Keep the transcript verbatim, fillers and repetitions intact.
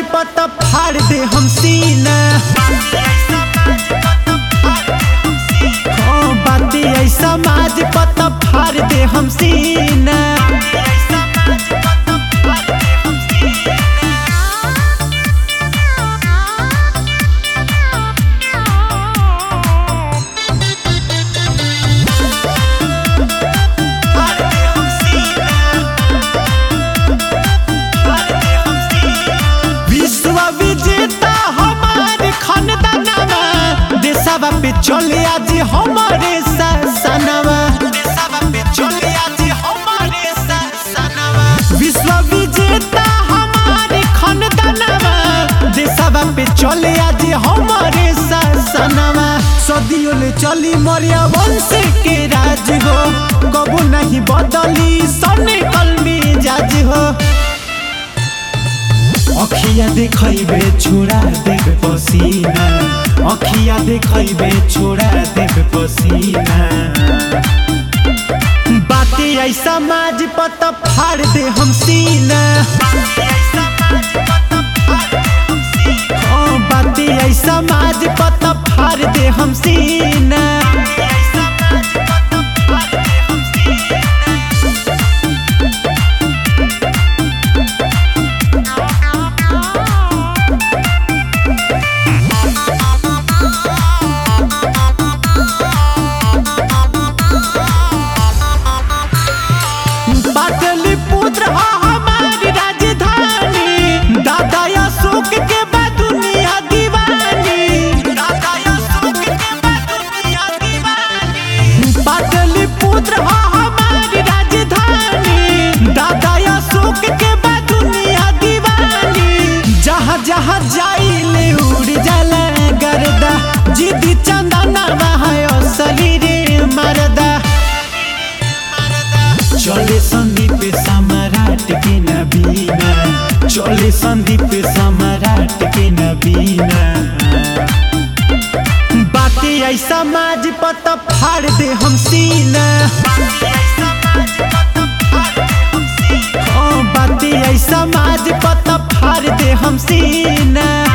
पता फाड़ दे हम सीना। हाँ बाती ऐसा समाज पता फाड़ दे हम सीना। पे चले आज हमारे सनवा, देशवा पे चले आज हमारे सनवा। विश्व विजेता हमारे खानदानवा, देशवा पे चले आज हमारे सनवा। सदियों ले चली मौर्य वंश के राज हो, कबू नहीं बदली सने कल में जाज हो। अखिया देखैबे छोड़ा देबे पसीना, अखिया देखैबे छोड़ा देबे पसीना। बातें ऐसा समाज पता फाड़ दे हम सीना। हाँ बातें ऐसा समाज पता फाड़ दे हम सीना। जहाँ जाइले उड़ जाला गर्दा, जिदी चंदना है असली रे मरदा। चले संदीप सम्राट के नबीना, चले संदीप सम्राट के नबीना। बातें ऐसा समाज पता फाड़ दे हम सीना। हाँ बातें ऐसा समाज पता फाड़ दे हम सीना।